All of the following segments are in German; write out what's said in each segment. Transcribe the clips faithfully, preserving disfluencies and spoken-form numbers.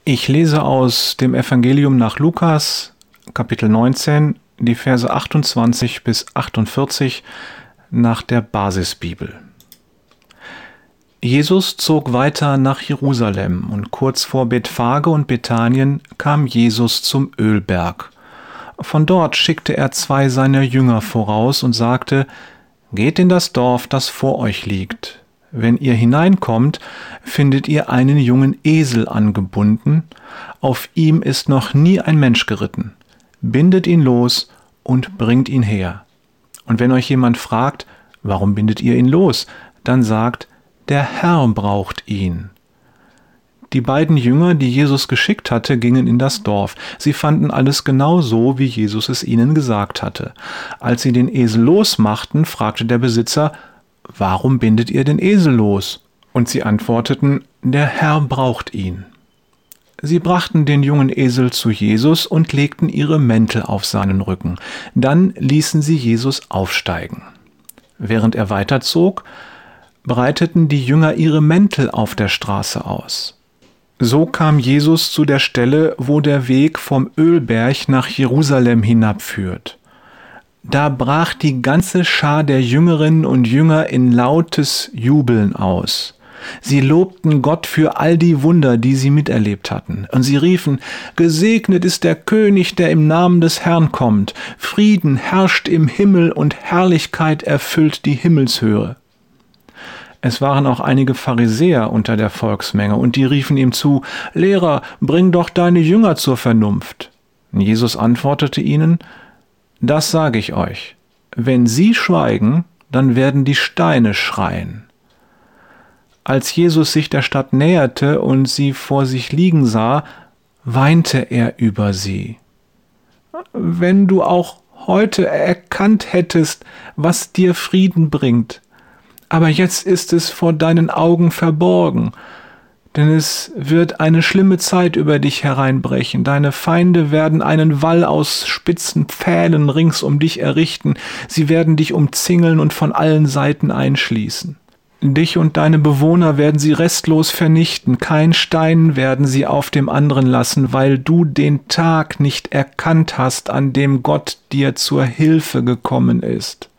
Ich lese aus dem Evangelium nach Lukas, Kapitel neunzehn, die Verse achtundzwanzig bis achtundvierzig nach der Basisbibel. Jesus zog weiter nach Jerusalem, und kurz vor Bethphage und Bethanien kam Jesus zum Ölberg. Von dort schickte er zwei seiner Jünger voraus und sagte: Geht in das Dorf, das vor euch liegt. Wenn ihr hineinkommt, findet ihr einen jungen Esel angebunden. Auf ihm ist noch nie ein Mensch geritten. Bindet ihn los und bringt ihn her. Und wenn euch jemand fragt, warum bindet ihr ihn los, dann sagt: Der Herr braucht ihn. Die beiden Jünger, die Jesus geschickt hatte, gingen in das Dorf. Sie fanden alles genau so, wie Jesus es ihnen gesagt hatte. Als sie den Esel losmachten, fragte der Besitzer: Warum bindet ihr den Esel los? Und sie antworteten: Der Herr braucht ihn. Sie brachten den jungen Esel zu Jesus und legten ihre Mäntel auf seinen Rücken. Dann ließen sie Jesus aufsteigen. Während er weiterzog, breiteten die Jünger ihre Mäntel auf der Straße aus. So kam Jesus zu der Stelle, wo der Weg vom Ölberg nach Jerusalem hinabführt. Da brach die ganze Schar der Jüngerinnen und Jünger in lautes Jubeln aus. Sie lobten Gott für all die Wunder, die sie miterlebt hatten. Und sie riefen: Gesegnet ist der König, der im Namen des Herrn kommt. Frieden herrscht im Himmel und Herrlichkeit erfüllt die Himmelshöhe. Es waren auch einige Pharisäer unter der Volksmenge, und die riefen ihm zu: Lehrer, bring doch deine Jünger zur Vernunft. Jesus antwortete ihnen: Das sage ich euch, wenn sie schweigen, dann werden die Steine schreien. Als Jesus sich der Stadt näherte und sie vor sich liegen sah, weinte er über sie. Wenn du auch heute erkannt hättest, was dir Frieden bringt, aber jetzt ist es vor deinen Augen verborgen. Denn es wird eine schlimme Zeit über dich hereinbrechen. Deine Feinde werden einen Wall aus spitzen Pfählen rings um dich errichten. Sie werden dich umzingeln und von allen Seiten einschließen. Dich und deine Bewohner werden sie restlos vernichten. Kein Stein werden sie auf dem anderen lassen, weil du den Tag nicht erkannt hast, an dem Gott dir zur Hilfe gekommen ist.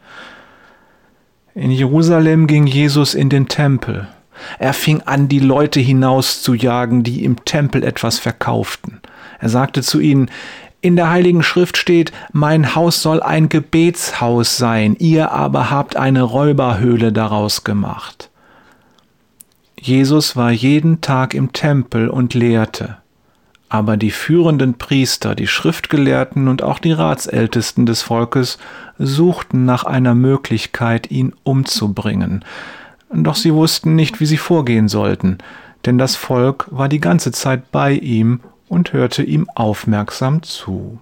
In Jerusalem ging Jesus in den Tempel. Er fing an, die Leute hinauszujagen, die im Tempel etwas verkauften. Er sagte zu ihnen: In der Heiligen Schrift steht, mein Haus soll ein Gebetshaus sein, ihr aber habt eine Räuberhöhle daraus gemacht. Jesus war jeden Tag im Tempel und lehrte. Aber die führenden Priester, die Schriftgelehrten und auch die Ratsältesten des Volkes suchten nach einer Möglichkeit, ihn umzubringen. Doch sie wussten nicht, wie sie vorgehen sollten, denn das Volk war die ganze Zeit bei ihm und hörte ihm aufmerksam zu.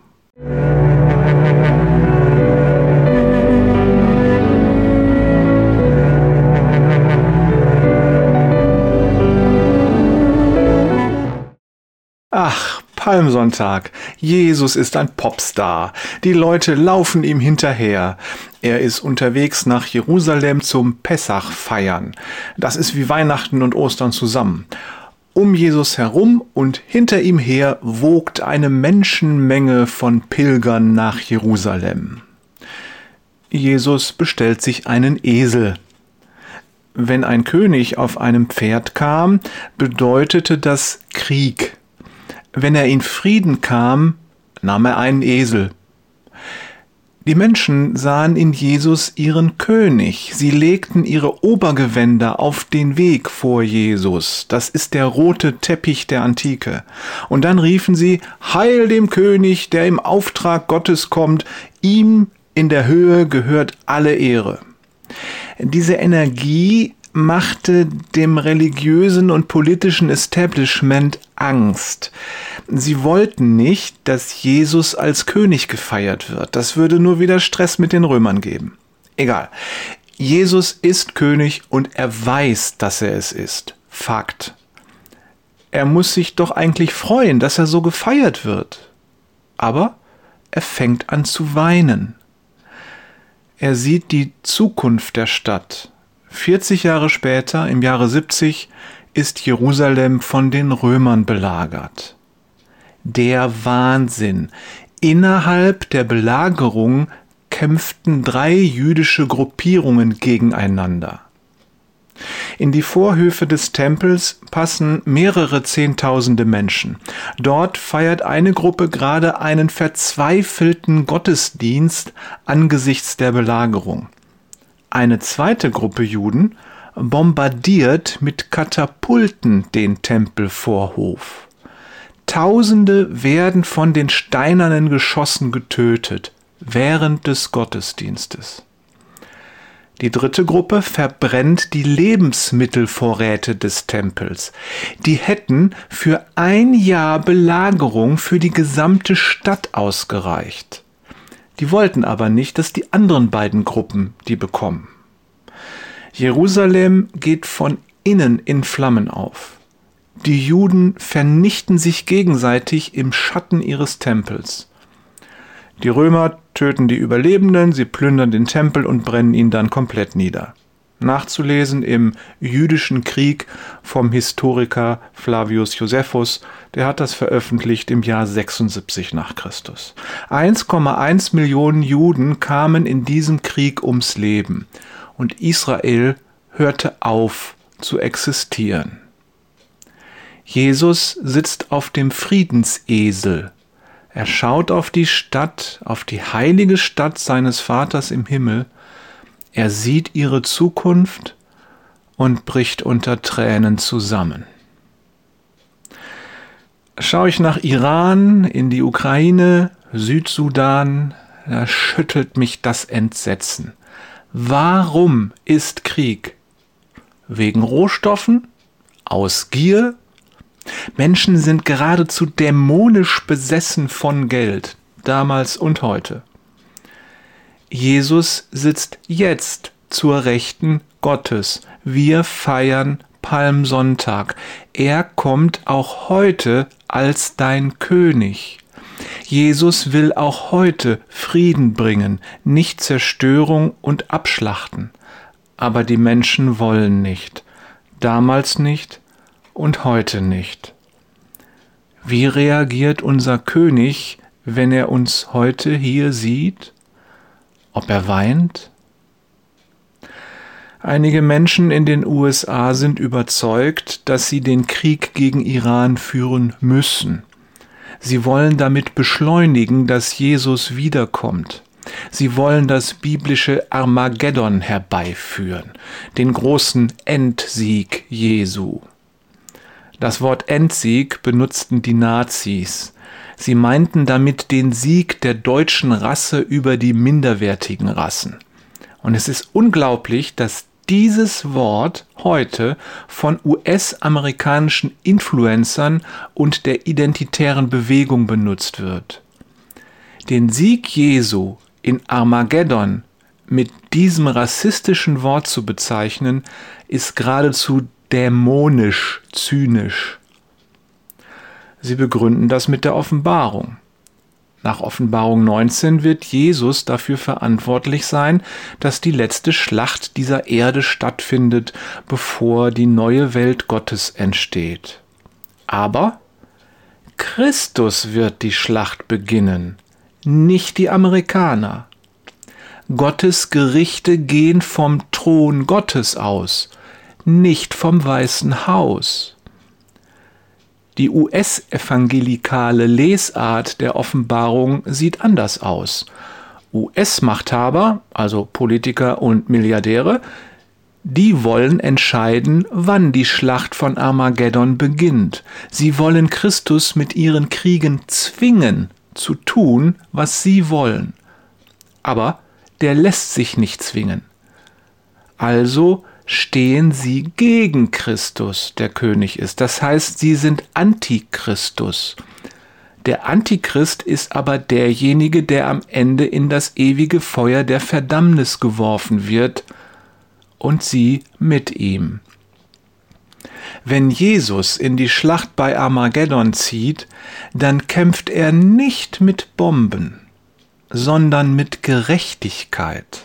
Ach, Palmsonntag. Jesus ist ein Popstar. Die Leute laufen ihm hinterher. Er ist unterwegs nach Jerusalem zum Pessach feiern. Das ist wie Weihnachten und Ostern zusammen. Um Jesus herum und hinter ihm her wogt eine Menschenmenge von Pilgern nach Jerusalem. Jesus bestellt sich einen Esel. Wenn ein König auf einem Pferd kam, bedeutete das Krieg. Wenn er in Frieden kam, nahm er einen Esel. Die Menschen sahen in Jesus ihren König. Sie legten ihre Obergewänder auf den Weg vor Jesus. Das ist der rote Teppich der Antike. Und dann riefen sie: Heil dem König, der im Auftrag Gottes kommt. Ihm in der Höhe gehört alle Ehre. Diese Energie machte dem religiösen und politischen Establishment Angst. Sie wollten nicht, dass Jesus als König gefeiert wird. Das würde nur wieder Stress mit den Römern geben. Egal. Jesus ist König und er weiß, dass er es ist. Fakt. Er muss sich doch eigentlich freuen, dass er so gefeiert wird. Aber er fängt an zu weinen. Er sieht die Zukunft der Stadt. vierzig Jahre später, im Jahre siebzig, ist Jerusalem von den Römern belagert. der Wahnsinn. Innerhalb der Belagerung kämpften drei jüdische Gruppierungen gegeneinander. In die Vorhöfe des Tempels passen mehrere Zehntausende Menschen. Dort feiert eine Gruppe gerade einen verzweifelten Gottesdienst angesichts der Belagerung. Eine zweite Gruppe Juden bombardiert mit Katapulten den Tempelvorhof. Tausende werden von den steinernen Geschossen getötet während des Gottesdienstes. Die dritte Gruppe verbrennt die Lebensmittelvorräte des Tempels. Die hätten für ein Jahr Belagerung für die gesamte Stadt ausgereicht. Die wollten aber nicht, dass die anderen beiden Gruppen die bekommen. Jerusalem geht von innen in Flammen auf. Die Juden vernichten sich gegenseitig im Schatten ihres Tempels. Die Römer töten die Überlebenden, sie plündern den Tempel und brennen ihn dann komplett nieder. Nachzulesen im Jüdischen Krieg vom Historiker Flavius Josephus, der hat das veröffentlicht im Jahr sechsundsiebzig nach Christus. eins Komma eins Millionen Juden kamen in diesem Krieg ums Leben und Israel hörte auf zu existieren. Jesus sitzt auf dem Friedensesel. Er schaut auf die Stadt, auf die heilige Stadt seines Vaters im Himmel. Er sieht ihre Zukunft und bricht unter Tränen zusammen. Schaue ich nach Iran, in die Ukraine, Südsudan, da schüttelt mich das Entsetzen. Warum ist Krieg? Wegen Rohstoffen? Aus Gier? Menschen sind geradezu dämonisch besessen von Geld, damals und heute. Jesus sitzt jetzt zur Rechten Gottes. Wir feiern Palmsonntag. Er kommt auch heute als dein König. Jesus will auch heute Frieden bringen, nicht Zerstörung und Abschlachten. Aber die Menschen wollen nicht. Damals nicht und heute nicht. Wie reagiert unser König, wenn er uns heute hier sieht? Ob er weint? Einige Menschen in den U S A sind überzeugt, dass sie den Krieg gegen Iran führen müssen. Sie wollen damit beschleunigen, dass Jesus wiederkommt. Sie wollen das biblische Armageddon herbeiführen, den großen Endsieg Jesu. Das Wort Endsieg benutzten die Nazis. Sie meinten damit den Sieg der deutschen Rasse über die minderwertigen Rassen. Und es ist unglaublich, dass dieses Wort heute von U S-amerikanischen Influencern und der identitären Bewegung benutzt wird. Den Sieg Jesu in Armageddon mit diesem rassistischen Wort zu bezeichnen, ist geradezu dämonisch, zynisch. Sie begründen das mit der Offenbarung. Nach Offenbarung neunzehn wird Jesus dafür verantwortlich sein, dass die letzte Schlacht dieser Erde stattfindet, bevor die neue Welt Gottes entsteht. Aber Christus wird die Schlacht beginnen, nicht die Amerikaner. Gottes Gerichte gehen vom Thron Gottes aus, nicht vom Weißen Haus. Die U S-evangelikale Lesart der Offenbarung sieht anders aus. U S-Machthaber, also Politiker und Milliardäre, die wollen entscheiden, wann die Schlacht von Armageddon beginnt. Sie wollen Christus mit ihren Kriegen zwingen, zu tun, was sie wollen. Aber der lässt sich nicht zwingen. Also stehen sie gegen Christus, der König ist. Das heißt, sie sind Antichristus. Der Antichrist ist aber derjenige, der am Ende in das ewige Feuer der Verdammnis geworfen wird und sie mit ihm. Wenn Jesus in die Schlacht bei Armageddon zieht, dann kämpft er nicht mit Bomben, sondern mit Gerechtigkeit.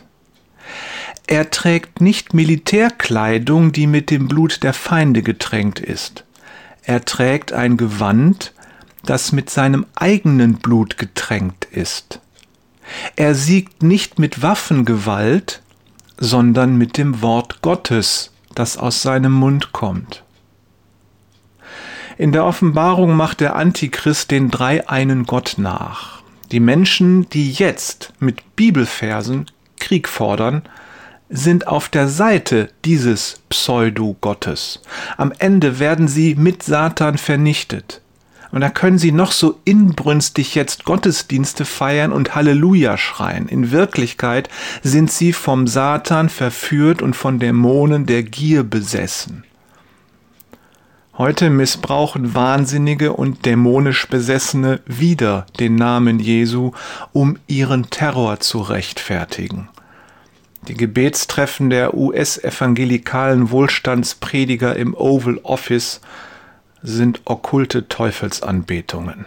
Er trägt nicht Militärkleidung, die mit dem Blut der Feinde getränkt ist. Er trägt ein Gewand, das mit seinem eigenen Blut getränkt ist. Er siegt nicht mit Waffengewalt, sondern mit dem Wort Gottes, das aus seinem Mund kommt. In der Offenbarung macht der Antichrist den dreieinen Gott nach. Die Menschen, die jetzt mit Bibelversen Krieg fordern, sind auf der Seite dieses Pseudo-Gottes. Am Ende werden sie mit Satan vernichtet. Und da können sie noch so inbrünstig jetzt Gottesdienste feiern und Halleluja schreien. In Wirklichkeit sind sie vom Satan verführt und von Dämonen der Gier besessen. Heute missbrauchen Wahnsinnige und dämonisch Besessene wieder den Namen Jesu, um ihren Terror zu rechtfertigen. Die Gebetstreffen der U S-evangelikalen Wohlstandsprediger im Oval Office sind okkulte Teufelsanbetungen.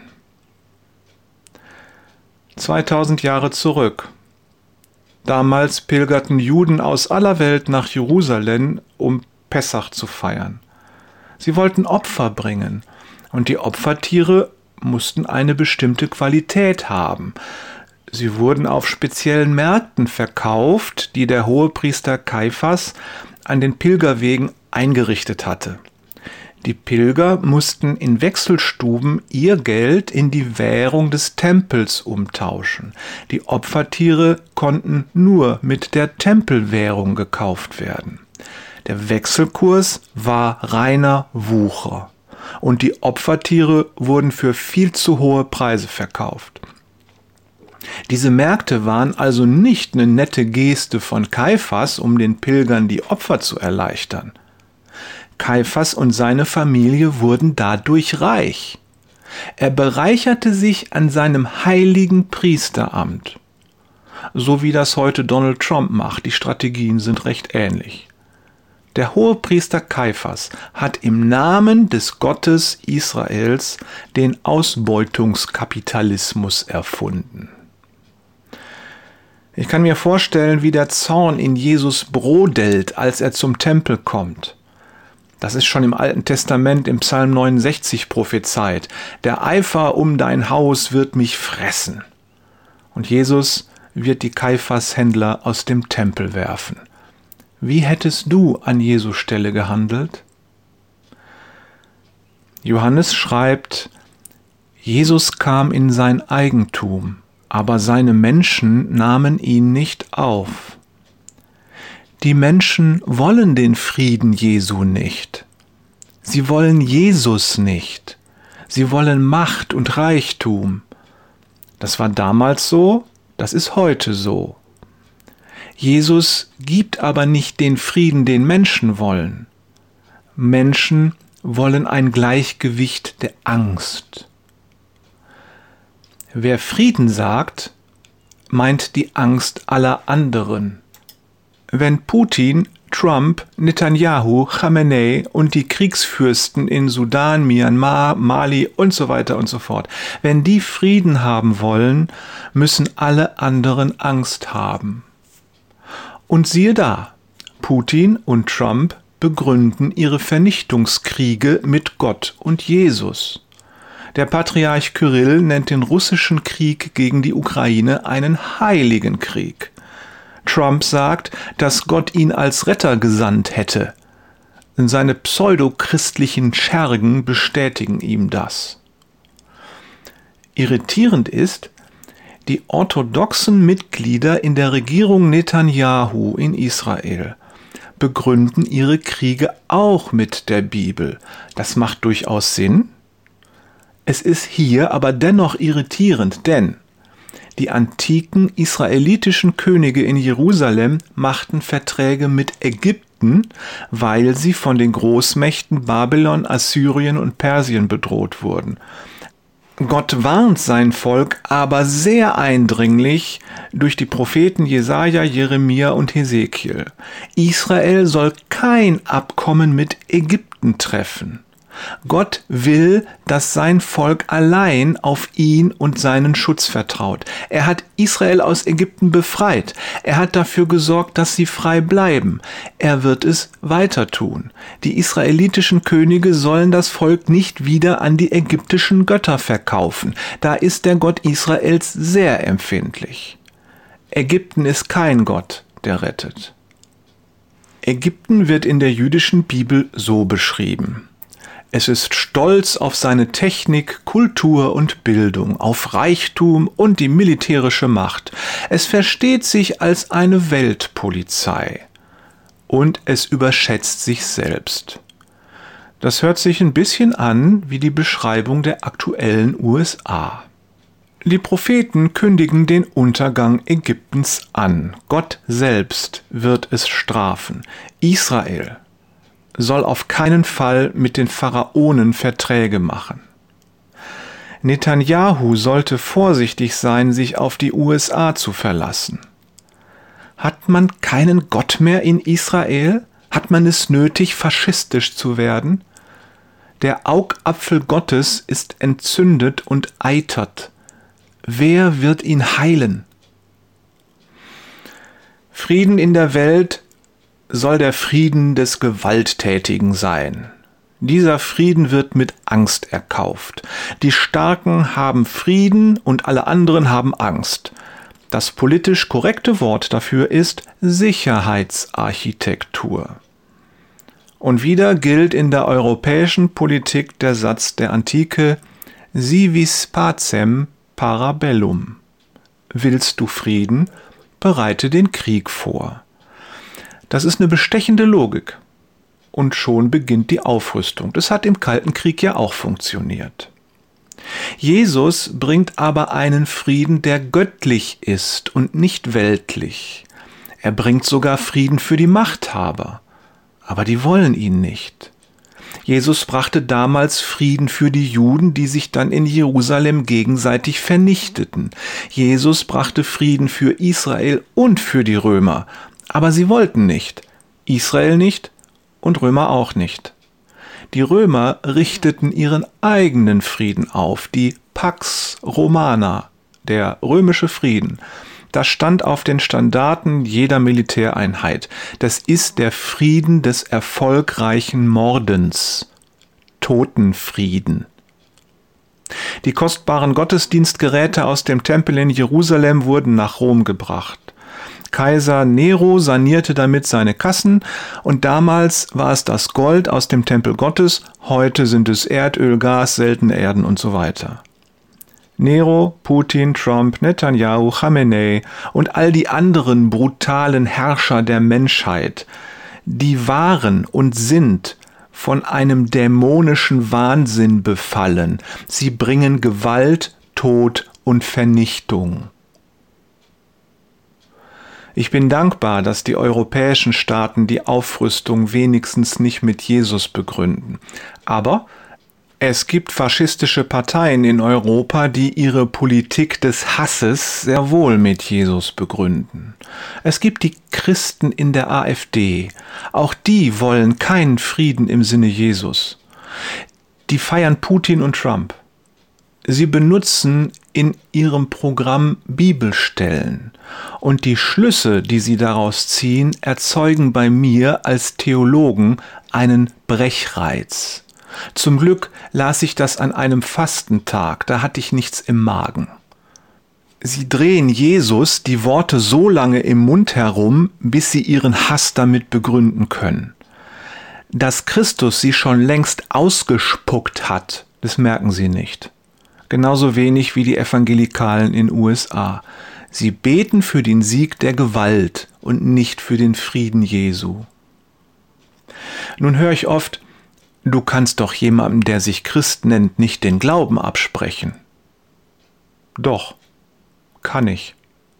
zweitausend Jahre zurück. Damals pilgerten Juden aus aller Welt nach Jerusalem, um Pessach zu feiern. Sie wollten Opfer bringen, und die Opfertiere mussten eine bestimmte Qualität haben. Sie wurden auf speziellen Märkten verkauft, die der Hohepriester Kaiphas an den Pilgerwegen eingerichtet hatte. Die Pilger mussten in Wechselstuben ihr Geld in die Währung des Tempels umtauschen. Die Opfertiere konnten nur mit der Tempelwährung gekauft werden. Der Wechselkurs war reiner Wucher und die Opfertiere wurden für viel zu hohe Preise verkauft. Diese Märkte waren also nicht eine nette Geste von Kaiphas, um den Pilgern die Opfer zu erleichtern. Kaiphas und seine Familie wurden dadurch reich. Er bereicherte sich an seinem heiligen Priesteramt. So wie das heute Donald Trump macht, die Strategien sind recht ähnlich. Der Hohepriester Kaiphas hat im Namen des Gottes Israels den Ausbeutungskapitalismus erfunden. Ich kann mir vorstellen, wie der Zorn in Jesus brodelt, als er zum Tempel kommt. Das ist schon im Alten Testament im Psalm neunundsechzig prophezeit. Der Eifer um dein Haus wird mich fressen. Und Jesus wird die Kaiphas-Händler aus dem Tempel werfen. Wie hättest du an Jesu Stelle gehandelt? Johannes schreibt, Jesus kam in sein Eigentum, aber seine Menschen nahmen ihn nicht auf. Die Menschen wollen den Frieden Jesu nicht. Sie wollen Jesus nicht. Sie wollen Macht und Reichtum. Das war damals so, das ist heute so. Jesus gibt aber nicht den Frieden, den Menschen wollen. Menschen wollen ein Gleichgewicht der Angst. Wer Frieden sagt, meint die Angst aller anderen. Wenn Putin, Trump, Netanyahu, Khamenei und die Kriegsfürsten in Sudan, Myanmar, Mali und so weiter und so fort, wenn die Frieden haben wollen, müssen alle anderen Angst haben. Und siehe da, Putin und Trump begründen ihre Vernichtungskriege mit Gott und Jesus. Der Patriarch Kyrill nennt den russischen Krieg gegen die Ukraine einen heiligen Krieg. Trump sagt, dass Gott ihn als Retter gesandt hätte. Seine pseudochristlichen Schergen bestätigen ihm das. Irritierend ist, die orthodoxen Mitglieder in der Regierung Netanyahu in Israel begründen ihre Kriege auch mit der Bibel. Das macht durchaus Sinn. Es ist hier aber dennoch irritierend, denn die antiken israelitischen Könige in Jerusalem machten Verträge mit Ägypten, weil sie von den Großmächten Babylon, Assyrien und Persien bedroht wurden. Gott warnt sein Volk aber sehr eindringlich durch die Propheten Jesaja, Jeremia und Hesekiel. Israel soll kein Abkommen mit Ägypten treffen. Gott will, dass sein Volk allein auf ihn und seinen Schutz vertraut. Er hat Israel aus Ägypten befreit. Er hat dafür gesorgt, dass sie frei bleiben. Er wird es weiter tun. Die israelitischen Könige sollen das Volk nicht wieder an die ägyptischen Götter verkaufen. Da ist der Gott Israels sehr empfindlich. Ägypten ist kein Gott, der rettet. Ägypten wird in der jüdischen Bibel so beschrieben: Es ist stolz auf seine Technik, Kultur und Bildung, auf Reichtum und die militärische Macht. Es versteht sich als eine Weltpolizei. Und es überschätzt sich selbst. Das hört sich ein bisschen an wie die Beschreibung der aktuellen U S A. Die Propheten kündigen den Untergang Ägyptens an. Gott selbst wird es strafen. Israel soll auf keinen Fall mit den Pharaonen Verträge machen. Netanjahu sollte vorsichtig sein, sich auf die U S A zu verlassen. Hat man keinen Gott mehr in Israel? Hat man es nötig, faschistisch zu werden? Der Augapfel Gottes ist entzündet und eitert. Wer wird ihn heilen? Frieden in der Welt soll der Frieden des Gewalttätigen sein. Dieser Frieden wird mit Angst erkauft. Die Starken haben Frieden und alle anderen haben Angst. Das politisch korrekte Wort dafür ist Sicherheitsarchitektur. Und wieder gilt in der europäischen Politik der Satz der Antike: Si vis pacem, para bellum. Willst du Frieden? Bereite den Krieg vor. Das ist eine bestechende Logik. Und schon beginnt die Aufrüstung. Das hat im Kalten Krieg ja auch funktioniert. Jesus bringt aber einen Frieden, der göttlich ist und nicht weltlich. Er bringt sogar Frieden für die Machthaber. Aber die wollen ihn nicht. Jesus brachte damals Frieden für die Juden, die sich dann in Jerusalem gegenseitig vernichteten. Jesus brachte Frieden für Israel und für die Römer. Aber sie wollten nicht. Israel nicht und Römer auch nicht. Die Römer richteten ihren eigenen Frieden auf, die Pax Romana, der römische Frieden. Das stand auf den Standarten jeder Militäreinheit. Das ist der Frieden des erfolgreichen Mordens. Totenfrieden. Die kostbaren Gottesdienstgeräte aus dem Tempel in Jerusalem wurden nach Rom gebracht. Kaiser Nero sanierte damit seine Kassen und damals war es das Gold aus dem Tempel Gottes, heute sind es Erdöl, Gas, seltene Erden und so weiter. Nero, Putin, Trump, Netanjahu, Khamenei und all die anderen brutalen Herrscher der Menschheit, die waren und sind von einem dämonischen Wahnsinn befallen. Sie bringen Gewalt, Tod und Vernichtung. Ich bin dankbar, dass die europäischen Staaten die Aufrüstung wenigstens nicht mit Jesus begründen. Aber es gibt faschistische Parteien in Europa, die ihre Politik des Hasses sehr wohl mit Jesus begründen. Es gibt die Christen in der AfD. Auch die wollen keinen Frieden im Sinne Jesus. Die feiern Putin und Trump. Sie benutzen in ihrem Programm Bibelstellen. Und die Schlüsse, die sie daraus ziehen, erzeugen bei mir als Theologen einen Brechreiz. Zum Glück las ich das an einem Fastentag, da hatte ich nichts im Magen. Sie drehen Jesus die Worte so lange im Mund herum, bis sie ihren Hass damit begründen können. Dass Christus sie schon längst ausgespuckt hat, das merken sie nicht. Genauso wenig wie die Evangelikalen in U S A. Sie beten für den Sieg der Gewalt und nicht für den Frieden Jesu. Nun höre ich oft: Du kannst doch jemandem, der sich Christ nennt, nicht den Glauben absprechen. Doch, kann ich.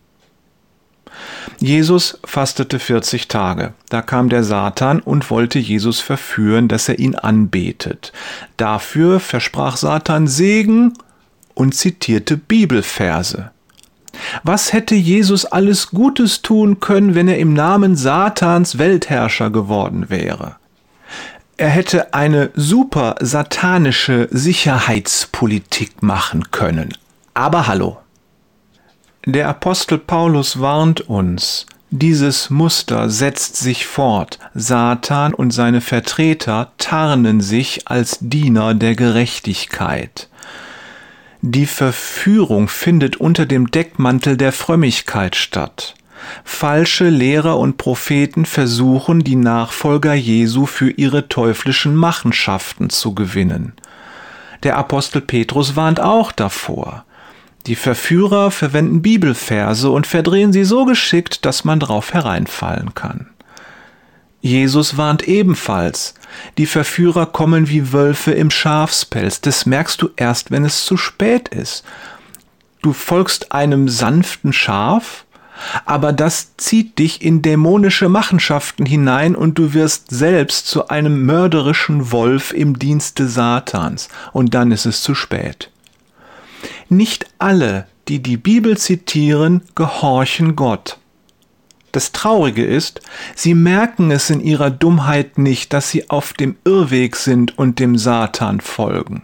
Jesus fastete vierzig Tage. Da kam der Satan und wollte Jesus verführen, dass er ihn anbetet. Dafür versprach Satan Segen und zitierte Bibelverse. Was hätte Jesus alles Gutes tun können, wenn er im Namen Satans Weltherrscher geworden wäre? Er hätte eine super satanische Sicherheitspolitik machen können. Aber hallo. Der Apostel Paulus warnt uns, dieses Muster setzt sich fort. Satan und seine Vertreter tarnen sich als Diener der Gerechtigkeit. Die Verführung findet unter dem Deckmantel der Frömmigkeit statt. Falsche Lehrer und Propheten versuchen, die Nachfolger Jesu für ihre teuflischen Machenschaften zu gewinnen. Der Apostel Petrus warnt auch davor. Die Verführer verwenden Bibelverse und verdrehen sie so geschickt, dass man drauf hereinfallen kann. Jesus warnt ebenfalls. Die Verführer kommen wie Wölfe im Schafspelz. Das merkst du erst, wenn es zu spät ist. Du folgst einem sanften Schaf, aber das zieht dich in dämonische Machenschaften hinein und du wirst selbst zu einem mörderischen Wolf im Dienste Satans. Und dann ist es zu spät. Nicht alle, die die Bibel zitieren, gehorchen Gott. Das Traurige ist, sie merken es in ihrer Dummheit nicht, dass sie auf dem Irrweg sind und dem Satan folgen.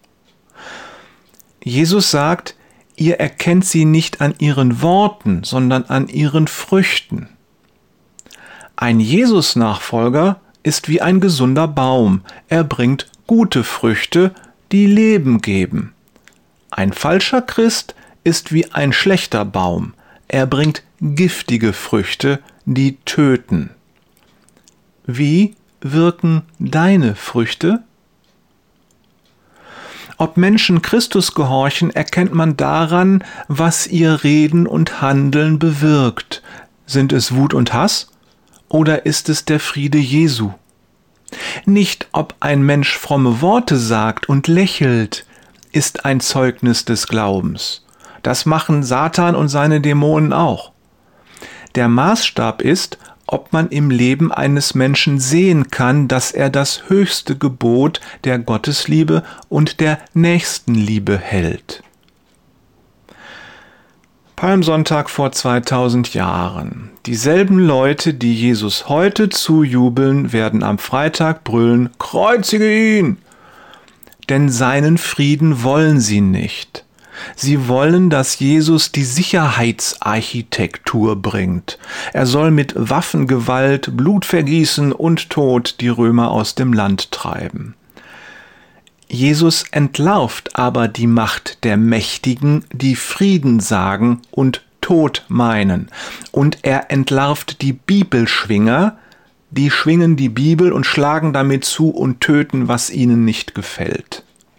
Jesus sagt, ihr erkennt sie nicht an ihren Worten, sondern an ihren Früchten. Ein Jesus-Nachfolger ist wie ein gesunder Baum. Er bringt gute Früchte, die Leben geben. Ein falscher Christ ist wie ein schlechter Baum. Er bringt giftige Früchte, die töten. Wie wirken deine Früchte? Ob Menschen Christus gehorchen, erkennt man daran, was ihr Reden und Handeln bewirkt. Sind es Wut und Hass oder ist es der Friede Jesu? Nicht, ob ein Mensch fromme Worte sagt und lächelt, ist ein Zeugnis des Glaubens. Das machen Satan und seine Dämonen auch. Der Maßstab ist, ob man im Leben eines Menschen sehen kann, dass er das höchste Gebot der Gottesliebe und der Nächstenliebe hält. Palmsonntag vor zweitausend Jahren. Dieselben Leute, die Jesus heute zujubeln, werden am Freitag brüllen: Kreuzige ihn! Denn seinen Frieden wollen sie nicht. Sie wollen, dass Jesus die Sicherheitsarchitektur bringt. Er soll mit Waffengewalt, Blutvergießen und Tod die Römer aus dem Land treiben. Jesus entlarvt aber die Macht der Mächtigen, die Frieden sagen und Tod meinen. Und er entlarvt die Bibelschwinger, die schwingen die Bibel und schlagen damit zu und töten, was ihnen nicht gefällt.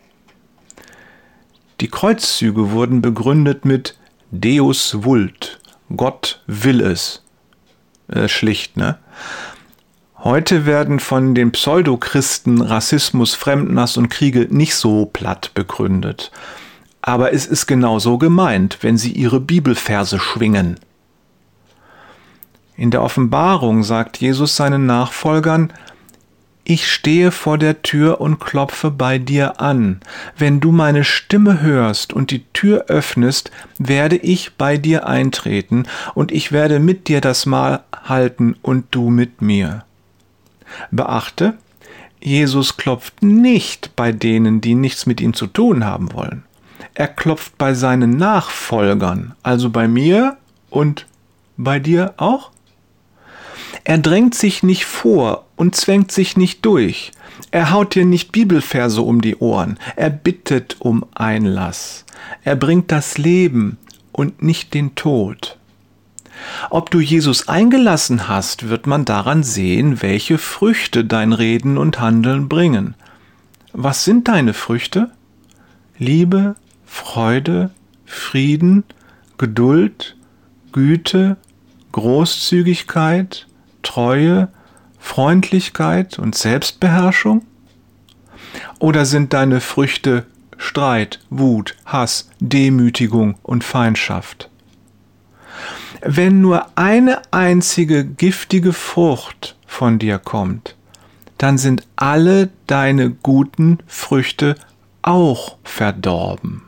Die Kreuzzüge wurden begründet mit Deus vult, Gott will es. Äh, schlicht, ne? Heute werden von den Pseudochristen Rassismus, Fremdenhass und Kriege nicht so platt begründet. Aber es ist genauso gemeint, wenn sie ihre Bibelverse schwingen. In der Offenbarung sagt Jesus seinen Nachfolgern: Ich stehe vor der Tür und klopfe bei dir an. Wenn du meine Stimme hörst und die Tür öffnest, werde ich bei dir eintreten und ich werde mit dir das Mahl halten und du mit mir. Beachte, Jesus klopft nicht bei denen, die nichts mit ihm zu tun haben wollen. Er klopft bei seinen Nachfolgern, also bei mir und bei dir auch. Er drängt sich nicht vor und zwängt sich nicht durch. Er haut dir nicht Bibelverse um die Ohren. Er bittet um Einlass. Er bringt das Leben und nicht den Tod. Ob du Jesus eingelassen hast, wird man daran sehen, welche Früchte dein Reden und Handeln bringen. Was sind deine Früchte? Liebe, Freude, Frieden, Geduld, Güte, Großzügigkeit, Treue, Freundlichkeit und Selbstbeherrschung? Oder sind deine Früchte Streit, Wut, Hass, Demütigung und Feindschaft? Wenn nur eine einzige giftige Frucht von dir kommt, dann sind alle deine guten Früchte auch verdorben.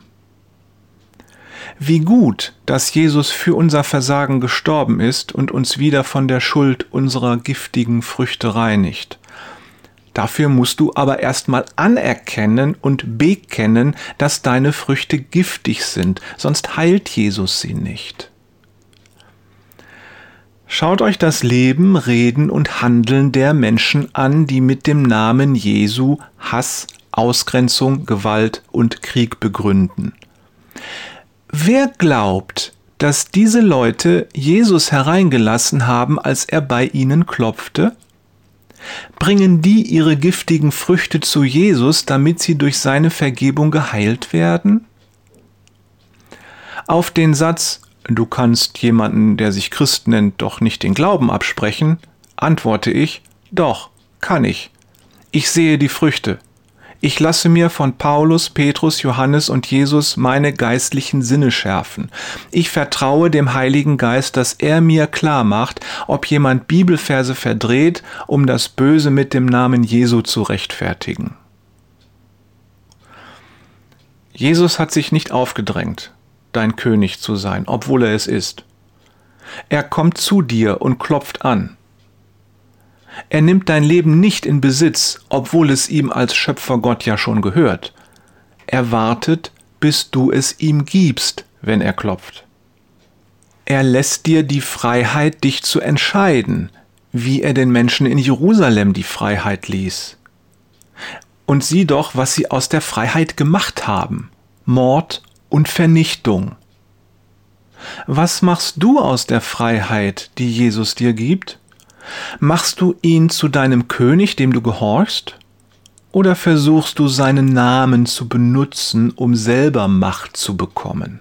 Wie gut, dass Jesus für unser Versagen gestorben ist und uns wieder von der Schuld unserer giftigen Früchte reinigt. Dafür musst du aber erstmal anerkennen und bekennen, dass deine Früchte giftig sind, sonst heilt Jesus sie nicht. Schaut euch das Leben, Reden und Handeln der Menschen an, die mit dem Namen Jesu Hass, Ausgrenzung, Gewalt und Krieg begründen. Wer glaubt, dass diese Leute Jesus hereingelassen haben, als er bei ihnen klopfte? Bringen die ihre giftigen Früchte zu Jesus, damit sie durch seine Vergebung geheilt werden? Auf den Satz, du kannst jemanden, der sich Christ nennt, doch nicht den Glauben absprechen, antworte ich, doch, kann ich. Ich sehe die Früchte. Ich lasse mir von Paulus, Petrus, Johannes und Jesus meine geistlichen Sinne schärfen. Ich vertraue dem Heiligen Geist, dass er mir klar macht, ob jemand Bibelverse verdreht, um das Böse mit dem Namen Jesu zu rechtfertigen. Jesus hat sich nicht aufgedrängt, dein König zu sein, obwohl er es ist. Er kommt zu dir und klopft an. Er nimmt dein Leben nicht in Besitz, obwohl es ihm als Schöpfergott ja schon gehört. Er wartet, bis du es ihm gibst, wenn er klopft. Er lässt dir die Freiheit, dich zu entscheiden, wie er den Menschen in Jerusalem die Freiheit ließ. Und sieh doch, was sie aus der Freiheit gemacht haben: Mord und Vernichtung. Was machst du aus der Freiheit, die Jesus dir gibt? Machst du ihn zu deinem König, dem du gehorchst? Oder versuchst du seinen Namen zu benutzen, um selber Macht zu bekommen?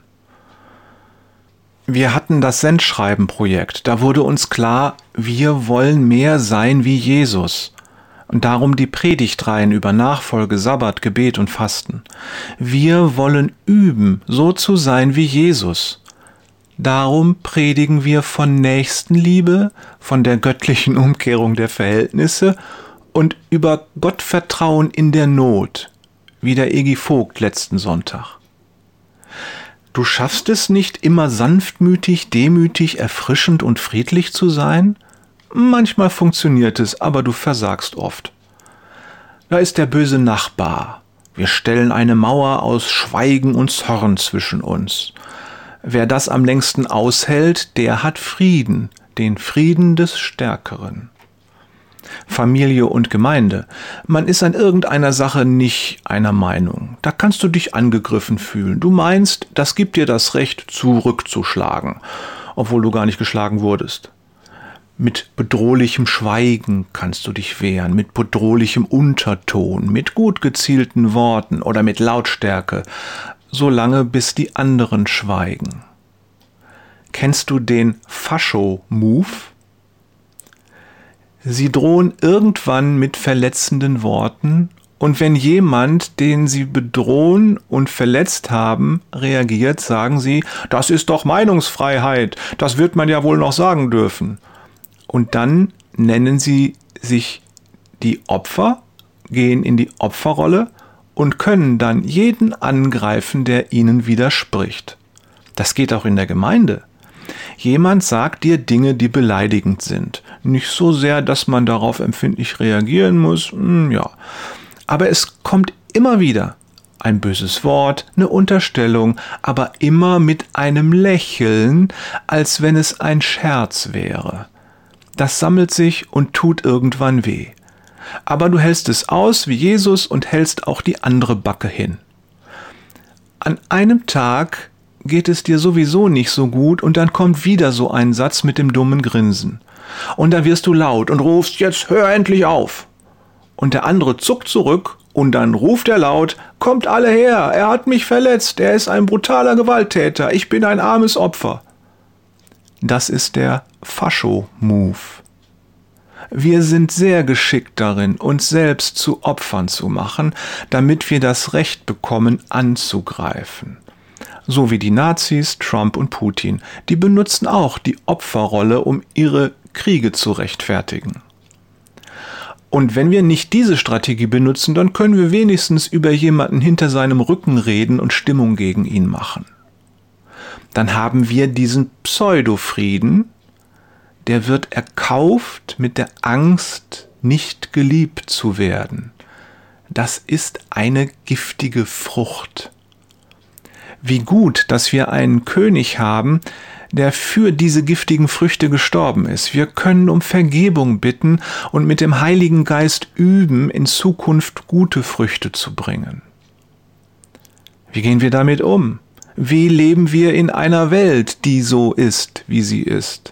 Wir hatten das Sendschreiben-Projekt. Da wurde uns klar, wir wollen mehr sein wie Jesus. Und darum die Predigtreihen über Nachfolge, Sabbat, Gebet und Fasten. Wir wollen üben, so zu sein wie Jesus. Darum predigen wir von Nächstenliebe, von der göttlichen Umkehrung der Verhältnisse und über Gottvertrauen in der Not, wie der Egi Vogt letzten Sonntag. Du schaffst es nicht, immer sanftmütig, demütig, erfrischend und friedlich zu sein? Manchmal funktioniert es, aber du versagst oft. Da ist der böse Nachbar. Wir stellen eine Mauer aus Schweigen und Zorn zwischen uns. Wer das am längsten aushält, der hat Frieden, den Frieden des Stärkeren. Familie und Gemeinde. Man ist an irgendeiner Sache nicht einer Meinung. Da kannst du dich angegriffen fühlen. Du meinst, das gibt dir das Recht, zurückzuschlagen, obwohl du gar nicht geschlagen wurdest. Mit bedrohlichem Schweigen kannst du dich wehren, mit bedrohlichem Unterton, mit gut gezielten Worten oder mit Lautstärke, solange bis die anderen schweigen. Kennst du den Fascho-Move? Sie drohen irgendwann mit verletzenden Worten, und wenn jemand, den sie bedrohen und verletzt haben, reagiert, sagen sie, das ist doch Meinungsfreiheit, das wird man ja wohl noch sagen dürfen. Und dann nennen sie sich die Opfer, gehen in die Opferrolle und können dann jeden angreifen, der ihnen widerspricht. Das geht auch in der Gemeinde. Jemand sagt dir Dinge, die beleidigend sind. Nicht so sehr, dass man darauf empfindlich reagieren muss, hm, ja. Aber es kommt immer wieder ein böses Wort, eine Unterstellung, aber immer mit einem Lächeln, als wenn es ein Scherz wäre. Das sammelt sich und tut irgendwann weh. Aber du hältst es aus wie Jesus und hältst auch die andere Backe hin. An einem Tag geht es dir sowieso nicht so gut und dann kommt wieder so ein Satz mit dem dummen Grinsen. Und dann wirst du laut und rufst, jetzt hör endlich auf. Und der andere zuckt zurück und dann ruft er laut, kommt alle her, er hat mich verletzt, er ist ein brutaler Gewalttäter, ich bin ein armes Opfer. Das ist der Fascho-Move. Wir sind sehr geschickt darin, uns selbst zu Opfern zu machen, damit wir das Recht bekommen, anzugreifen. So wie die Nazis, Trump und Putin. Die benutzen auch die Opferrolle, um ihre Kriege zu rechtfertigen. Und wenn wir nicht diese Strategie benutzen, dann können wir wenigstens über jemanden hinter seinem Rücken reden und Stimmung gegen ihn machen. Dann haben wir diesen Pseudo-Frieden, der wird erkauft mit der Angst, nicht geliebt zu werden. Das ist eine giftige Frucht. Wie gut, dass wir einen König haben, der für diese giftigen Früchte gestorben ist. Wir können um Vergebung bitten und mit dem Heiligen Geist üben, in Zukunft gute Früchte zu bringen. Wie gehen wir damit um? Wie leben wir in einer Welt, die so ist, wie sie ist?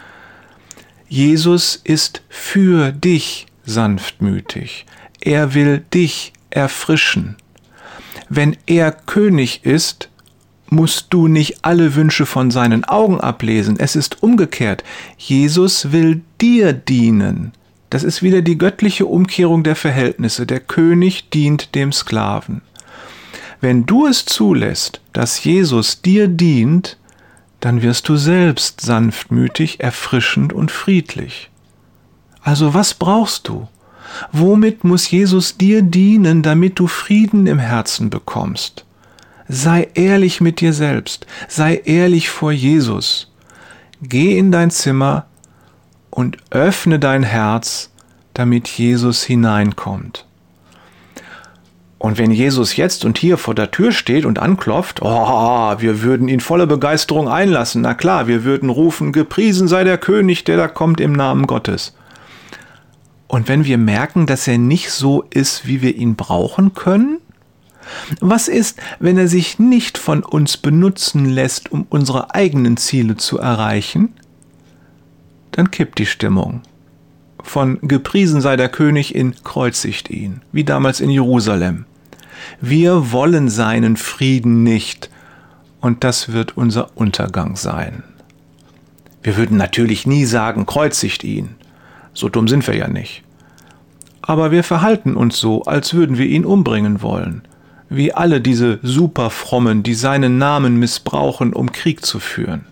Jesus ist für dich sanftmütig. Er will dich erfrischen. Wenn er König ist, musst du nicht alle Wünsche von seinen Augen ablesen. Es ist umgekehrt. Jesus will dir dienen. Das ist wieder die göttliche Umkehrung der Verhältnisse. Der König dient dem Sklaven. Wenn du es zulässt, dass Jesus dir dient, dann wirst du selbst sanftmütig, erfrischend und friedlich. Also was brauchst du? Womit muss Jesus dir dienen, damit du Frieden im Herzen bekommst? Sei ehrlich mit dir selbst, sei ehrlich vor Jesus. Geh in dein Zimmer und öffne dein Herz, damit Jesus hineinkommt. Und wenn Jesus jetzt und hier vor der Tür steht und anklopft, oh, wir würden ihn voller Begeisterung einlassen. Na klar, wir würden rufen, gepriesen sei der König, der da kommt im Namen Gottes. Und wenn wir merken, dass er nicht so ist, wie wir ihn brauchen können? Was ist, wenn er sich nicht von uns benutzen lässt, um unsere eigenen Ziele zu erreichen? Dann kippt die Stimmung. Von gepriesen sei der König in kreuzigt ihn, wie damals in Jerusalem. Wir wollen seinen Frieden nicht, und das wird unser Untergang sein. Wir würden natürlich nie sagen, kreuzigt ihn. So dumm sind wir ja nicht. Aber wir verhalten uns so, als würden wir ihn umbringen wollen. Wie alle diese Superfrommen, die seinen Namen missbrauchen, um Krieg zu führen.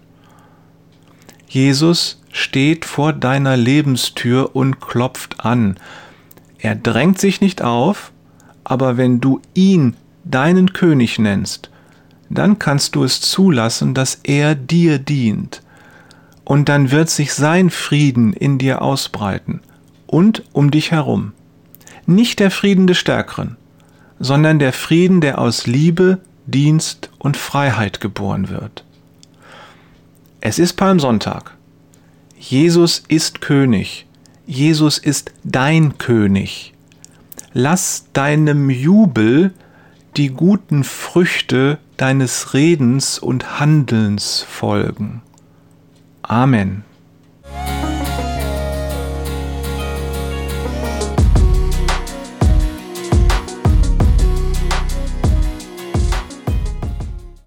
Jesus steht vor deiner Lebenstür und klopft an. Er drängt sich nicht auf, aber wenn du ihn deinen König nennst, dann kannst du es zulassen, dass er dir dient. Und dann wird sich sein Frieden in dir ausbreiten und um dich herum. Nicht der Frieden des Stärkeren, sondern der Frieden, der aus Liebe, Dienst und Freiheit geboren wird. Es ist Palmsonntag. Jesus ist König. Jesus ist dein König. Lass deinem Jubel die guten Früchte deines Redens und Handelns folgen. Amen.